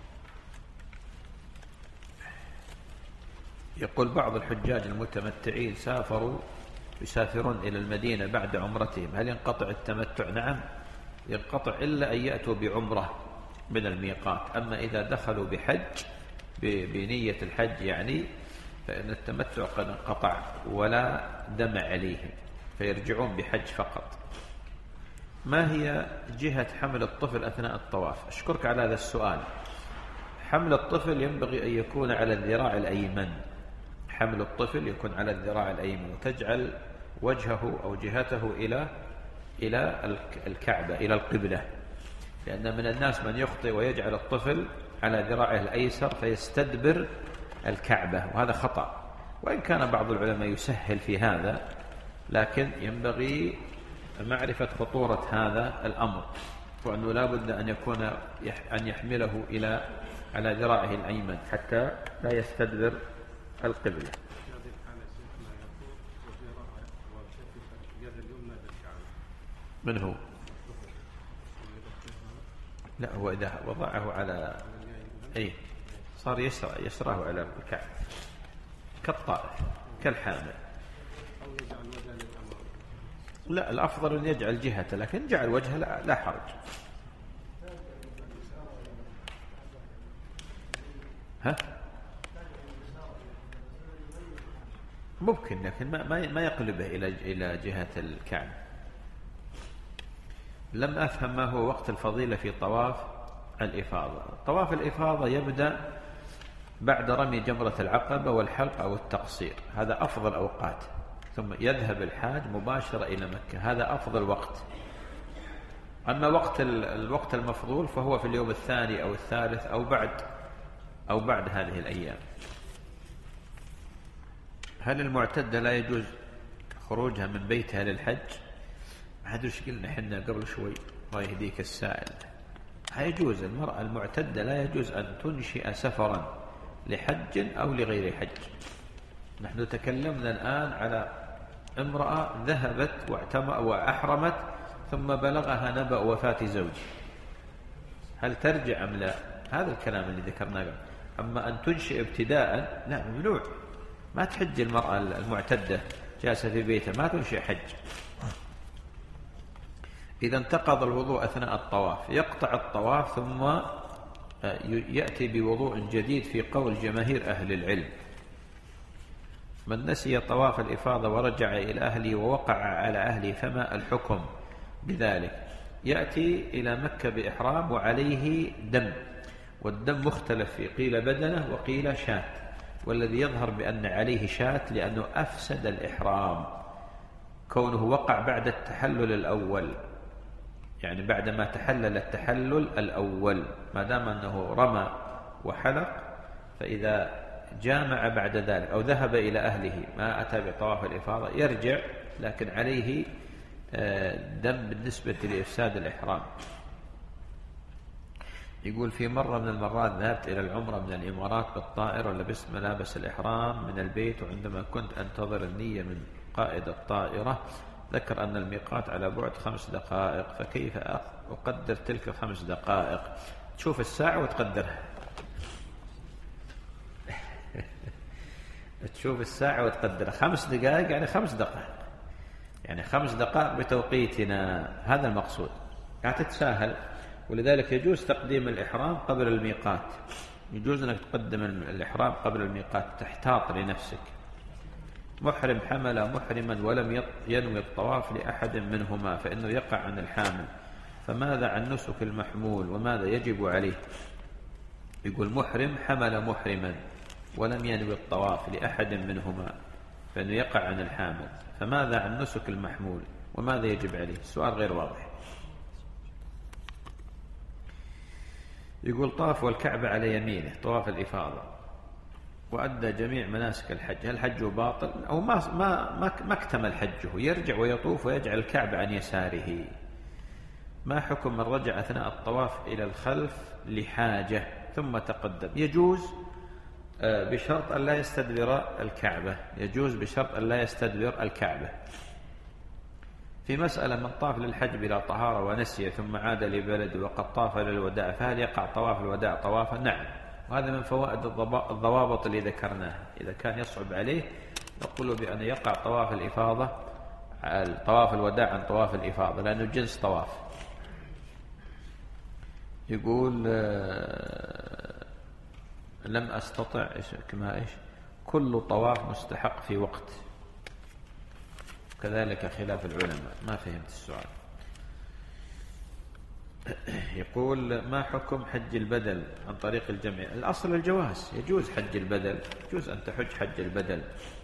يقول: بعض الحجاج المتمتعين يسافرون إلى المدينة بعد عمرتهم، هل ينقطع التمتع؟ نعم ينقطع، إلا أن يأتوا بعمرة من الميقات. أما إذا دخلوا بحج بنية الحج يعني فإن التمتع قد انقطع ولا دم عليهم، فيرجعون بحج فقط. ما هي جهة حمل الطفل أثناء الطواف؟ أشكرك على هذا السؤال. حمل الطفل ينبغي أن يكون على الذراع الأيمن، حمل الطفل يكون على الذراع الأيمن، وتجعل وجهه أو جهته إلى الكعبة، إلى القبلة، لأن من الناس من يخطئ ويجعل الطفل على ذراعه الأيسر فيستدبر الكعبة، وهذا خطأ. وإن كان بعض العلماء يسهل في هذا، لكن ينبغي معرفة خطورة هذا الأمر، وأنه لا بد أن يحمله على ذراعه الأيمن حتى لا يستدبر القبلة. من هو؟ لا، هو إذا وضعه على صار يسره على الكعب كالطائف كالحامل. لا، الأفضل أن يجعل جهته، لكن جعل وجهه لا حرج. ممكن، لكن ما يقلبه إلى جهة الكعب. لم أفهم ما هو وقت الفضيلة في طواف الإفاضة. طواف الإفاضة يبدأ بعد رمي جمرة العقبة والحلق أو التقصير، هذا أفضل أوقات. ثم يذهب الحاج مباشرة إلى مكة، هذا أفضل وقت. أما الوقت المفضول فهو في اليوم الثاني أو الثالث أو بعد هذه الأيام. هل المعتدة لا يجوز خروجها من بيتها للحج؟ ما أدري ايش قلنا احنا قبل شوي، الله يهديك السائل. يجوز المرأة المعتدة لا يجوز أن تنشئ سفرا لحج أو لغير حج. نحن تكلمنا الآن على امرأة ذهبت وأحرمت ثم بلغها نبأ وفاة زوجها، هل ترجع أم لا؟ هذا الكلام اللي ذكرناه. أما أن تنشئ ابتداء لا، ممنوع. ما تحج المرأة المعتدة جالسة في بيتها، ما تنشئ حج. إذا انتقض الوضوء أثناء الطواف يقطع الطواف ثم يأتي بوضوء جديد في قول جماهير أهل العلم. من نسي طواف الإفاضة ورجع إلى أهله ووقع على أهله فما الحكم بذلك؟ يأتي إلى مكة بإحرام وعليه دم، والدم مختلف فيه، قيل بدنه وقيل شاة، والذي يظهر بأن عليه شاة لأنه أفسد الإحرام، كونه وقع بعد التحلل الأول، يعني بعدما تحلل التحلل الأول، ما دام أنه رمى وحلق، فإذا جامع بعد ذلك أو ذهب إلى أهله ما أتى بطواف الإفاضة يرجع، لكن عليه دم بالنسبة لإفساد الإحرام. يقول في مرة من المرات ذهبت إلى العمرة من الإمارات بالطائرة ولبست ملابس الإحرام من البيت، وعندما كنت أنتظر النية من قائد الطائرة ذكر أن الميقات على بعد 5 دقائق، فكيف أقدر تلك 5 دقائق؟ تشوف الساعة وتقدرها. تشوف الساعة وتقدرها. 5 دقائق يعني 5 دقائق، يعني 5 دقائق بتوقيتنا، هذا المقصود. يعني تتساهل، ولذلك يجوز تقديم الإحرام قبل الميقات، يجوز أنك تقدم الإحرام قبل الميقات، تحتاط لنفسك. محرم حمل محرما ولم ينوي الطواف لأحد منهما فإنه يقع عن الحامل، فماذا عن نسك المحمول وماذا يجب عليه؟ يقول محرم حمل محرما ولم ينوي الطواف لأحد منهما فإنه يقع عن الحامل، فماذا عن نسك المحمول وماذا يجب عليه؟ السؤال غير واضح. يقول طاف والكعبة على يمينه طواف الإفاضة وأدى جميع مناسك الحج، هل حجه باطل أو ما اكتمل حجه؟ يرجع ويطوف ويجعل الكعبة عن يساره. ما حكم من رجع أثناء الطواف إلى الخلف لحاجة ثم تقدم؟ يجوز بشرط أن لا يستدبر الكعبة، يجوز بشرط أن لا يستدبر الكعبة. في مسألة من طاف للحج بلا طهارة ونسي ثم عاد لبلده وقد طاف للوداع، فهل يقع طواف الوداع طوافا؟ نعم، وهذا من فوائد الضوابط اللي ذكرناها. إذا كان يصعب عليه نقول بأن يقع طواف الإفاضة طواف الوداع عن طواف الإفاضة لأنه جنس طواف. يقول لم أستطع كل طواف مستحق في وقت، كذلك خلاف العلماء. ما فهمت السؤال. يقول ما حكم حج البدل عن طريق الجمع؟ الأصل الجواز، يجوز حج البدل، يجوز أن تحج حج البدل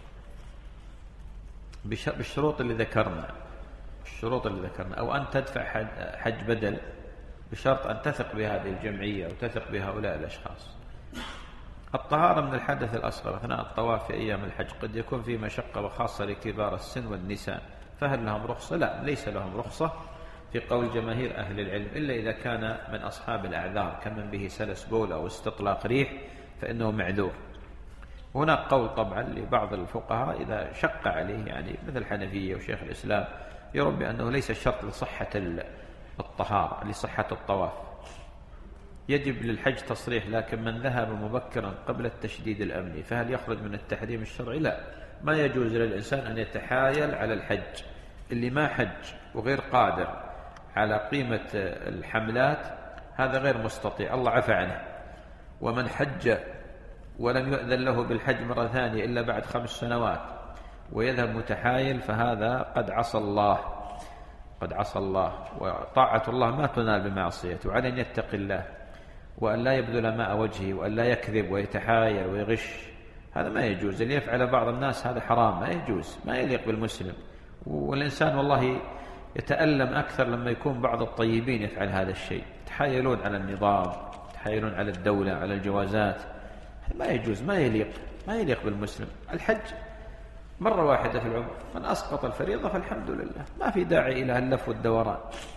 بالشروط اللي ذكرنا، أو أن تدفع حج بدل بشرط أن تثق بهذه الجمعية وتثق بهؤلاء الأشخاص. الطهارة من الحدث الأصغر أثناء الطواف في أيام الحج قد يكون في مشقة وخاصة لكبار السن والنساء، فهل لهم رخصة؟ لا، ليس لهم رخصة في قول جماهير أهل العلم، إلا إذا كان من أصحاب الأعذار كمن به سلس بول أو استطلاق ريح فإنه معذور. هناك قول طبعا لبعض الفقهاء إذا شق عليه، يعني مثل الحنفية وشيخ الإسلام، يرون بأنه ليس الشرط لصحة الطهارة لصحة الطواف، يجب للحج تصريح، لكن من ذهب مبكرا قبل التشديد الأمني فهل يخرج من التحريم الشرعي؟ لا، ما يجوز للإنسان أن يتحايل على الحج. اللي ما حج وغير قادر على قيمة الحملات هذا غير مستطيع، الله عفى عنه. ومن حج ولم يؤذن له بالحج مرة ثانية إلا بعد 5 سنوات ويذهب متحايل فهذا قد عصى الله، وطاعة الله ما تنال بمعصيته، وعلى أن يتقي الله وأن لا يبذل ماء وجهه وأن لا يكذب ويتحايل ويغش هذا ما يجوز. اللي يفعل بعض الناس هذا حرام، ما يجوز، ما يليق بالمسلم. والإنسان والله يتألم أكثر لما يكون بعض الطيبين يفعل هذا الشيء، يتحايلون على النظام، يتحايلون على الدولة، على الجوازات. ما يجوز، ما يليق بالمسلم. الحج مرة واحدة في العمر، من أسقط الفريضة فالحمد لله، ما في داعي إلى اللف والدوران.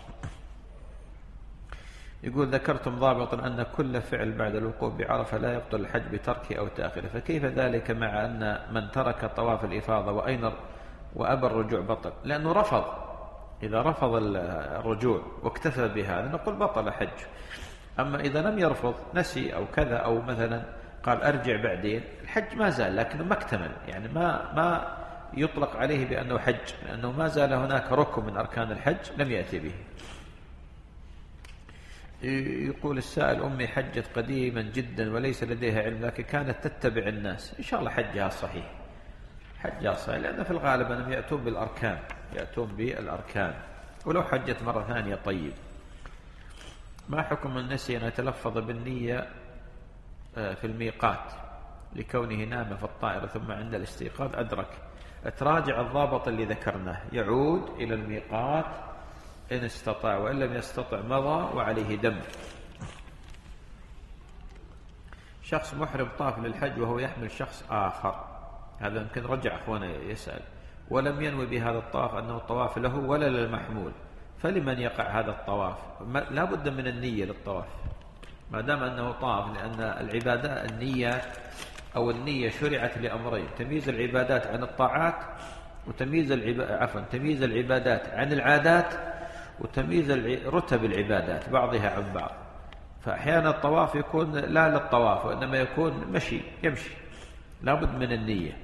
يقول ذكرتم ضابطا أن كل فعل بعد الوقوف بعرفة لا يبطل الحج بتركه أو تأخيره، فكيف ذلك مع أن من ترك طواف الإفاضة وأبى الرجوع بطل؟ لأنه رفض. إذا رفض الرجوع واكتفى بهذا نقول بطل حج. أما إذا لم يرفض، نسي أو كذا، أو مثلا قال أرجع بعدين، الحج ما زال لكنه ما اكتمل، يعني ما يطلق عليه بأنه حج، لأنه ما زال هناك ركن من أركان الحج لم يأتي به. يقول السائل أمي حجت قديما جدا وليس لديها علم، لكن كانت تتبع الناس، إن شاء الله حجها صحيح، لأن في الغالب أنهم يأتون بالأركان، ولو حجت مرة ثانية طيب. ما حكم من نسي أن يتلفظ بالنية في الميقات لكونه نام في الطائرة ثم عند الاستيقاظ أدرك؟ تراجع الضابط اللي ذكرناه، يعود إلى الميقات إن استطاع، وإن لم يستطع مضى وعليه دم. شخص محرم طاف للحج وهو يحمل شخص آخر، هذا يمكن رجع أخوانا يسأل، ولم ينوي بهذا الطواف أنه الطواف له ولا للمحمول، فلمن يقع هذا الطواف؟ لا بد من النية للطواف ما دام أنه طاف، لأن العبادات النية شرعت لأمرين: تمييز العبادات عن الطاعات، تمييز العبادات عن العادات، وتمييز رتب العبادات بعضها عن بعض. فأحيانا الطواف يكون لا للطواف وإنما يكون يمشي، لا بد من النية.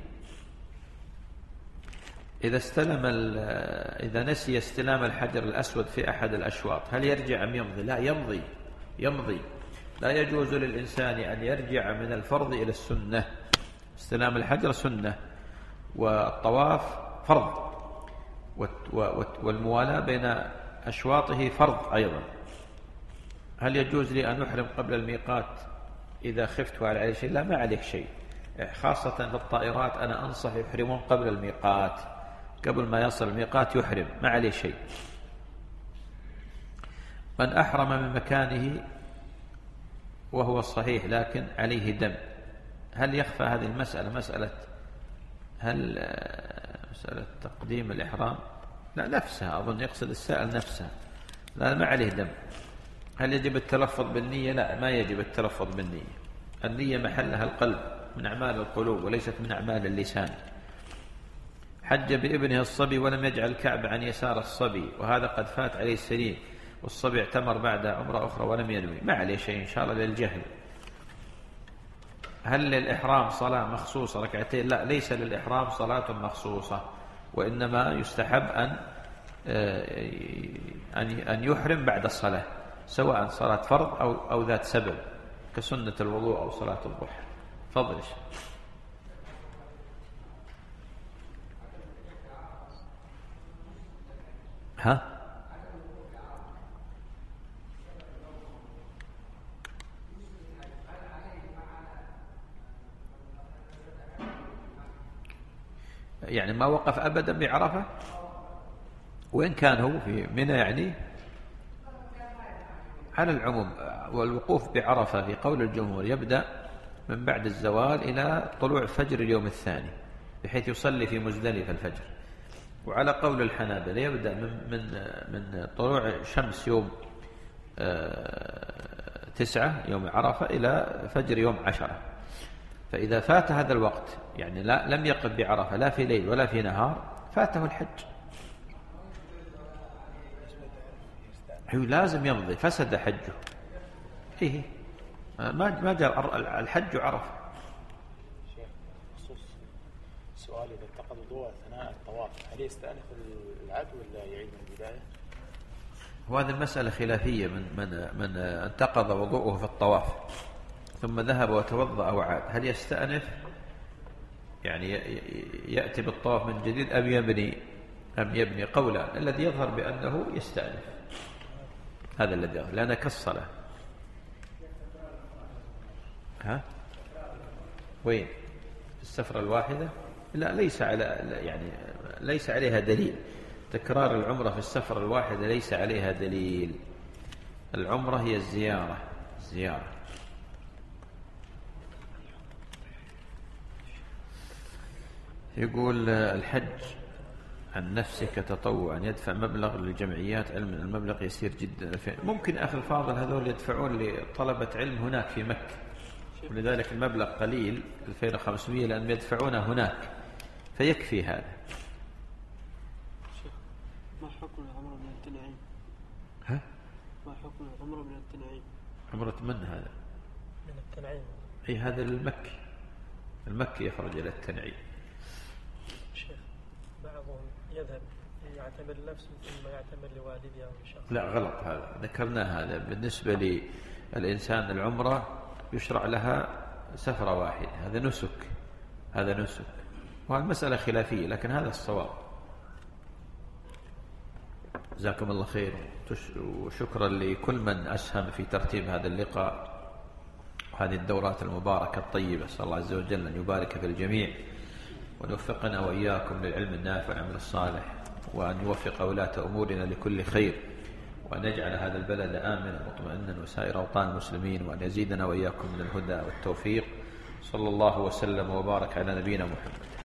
إذا نسي استلام الحجر الأسود في أحد الأشواط هل يرجع أم يمضي؟ لا، يمضي. لا يجوز للإنسان أن يرجع من الفرض إلى السنة. استلام الحجر سنة، والطواف فرض، والموالاة بين أشواطه فرض أيضا. هل يجوز لي أن أحرم قبل الميقات إذا خفت وعلى عليه شيء؟ لا، ما عليك شيء، خاصة في الطائرات أنا أنصح يحرمون قبل الميقات، قبل ما يصل الميقات يحرم، ما عليه شيء. من أحرم من مكانه وهو الصحيح لكن عليه دم، هل يخفى هذه المسألة؟ مسألة تقديم الإحرام؟ لا، نفسها أظن يقصد السائل نفسها، لا ما عليه دم. هل يجب التلفظ بالنية؟ لا، ما يجب التلفظ بالنية. النية محلها القلب، من أعمال القلوب وليست من أعمال اللسان. حج بابنه الصبي ولم يجعل الكعبة عن يسار الصبي، وهذا قد فات عليه السنين، والصبي اعتمر بعد عمرة أخرى ولم ينوي، ما عليه شيء إن شاء الله للجهل. هل للإحرام صلاة مخصوصة ركعتين؟ لا، ليس للإحرام صلاة مخصوصة، وإنما يستحب أن يحرم بعد الصلاة، سواء صلاة فرض أو ذات سبب كسنة الوضوء أو صلاة الضحى. تفضل. يعني ما وقف أبدا بعرفة، وإن كان هو في منى، يعني على العموم. والوقوف بعرفة في قول الجمهور يبدأ من بعد الزوال إلى طلوع فجر اليوم الثاني، بحيث يصلي في مزدلفة الفجر. وعلى قول الحنابلة يبدأ من طلوع شمس يوم 9 يوم عرفة إلى فجر يوم 10. فإذا فات هذا الوقت، يعني لم يقف بعرفة لا في ليل ولا في نهار، فاته الحج، لازم يمضي، فسد حجه. ما جاء الحج عرفة. خصوص سؤال: إذا انتقض وضوء أثناء الطواف هل يستأنف العد ولا يعيد من البداية؟ وهذه المسألة خلافية. من انتقض وضوءه في الطواف ثم ذهب وتوضأ وعاد، هل يستأنف، يعني يأتي بالطواف من جديد، أم يبني؟ قولا، الذي يظهر بأنه يستأنف، هذا الذي يظهر، لأنه كالصلاة. وين؟ في السفرة الواحدة؟ لا، ليس عليها دليل. تكرار العمرة في السفرة الواحدة ليس عليها دليل. العمرة هي الزيارة. يقول الحج عن نفسك تطوعا يدفع مبلغ للجمعيات، علم المبلغ يسير جدا. ممكن أخي الفاضل هذول يدفعون لطلبة علم هناك في مكة، ولذلك المبلغ قليل 2500 لأنهم يدفعونه هناك فيكفي هذا. ما حكم العمرة من التنعيم؟ ما حكم العمرة من التنعيم؟ عمرة من هذا؟ من التنعيم. أي هذا المكي يخرج إلى التنعيم. شيخ بعضهم يذهب يعتمر نفسه ثم يعتمر لوالده أو لشخص. لا، غلط هذا، ذكرنا هذا. بالنسبة للإنسان العمرة يشرع لها سفرة واحدة، هذا نسك، والمسألة خلافية لكن هذا الصواب. جزاكم الله خير، وشكرا لكل من أسهم في ترتيب هذا اللقاء وهذه الدورات المباركة الطيبة. أسأل الله عز وجل أن يبارك في الجميع وأن يوفقنا وإياكم للعلم النافع والعمل الصالح، وأن يوفق ولاة أمورنا لكل خير، وأن يجعل هذا البلد آمنا مطمئنا وسائر أوطان المسلمين، وأن يزيدنا وإياكم من الهدى والتوفيق. صلى الله وسلم وبارك على نبينا محمد.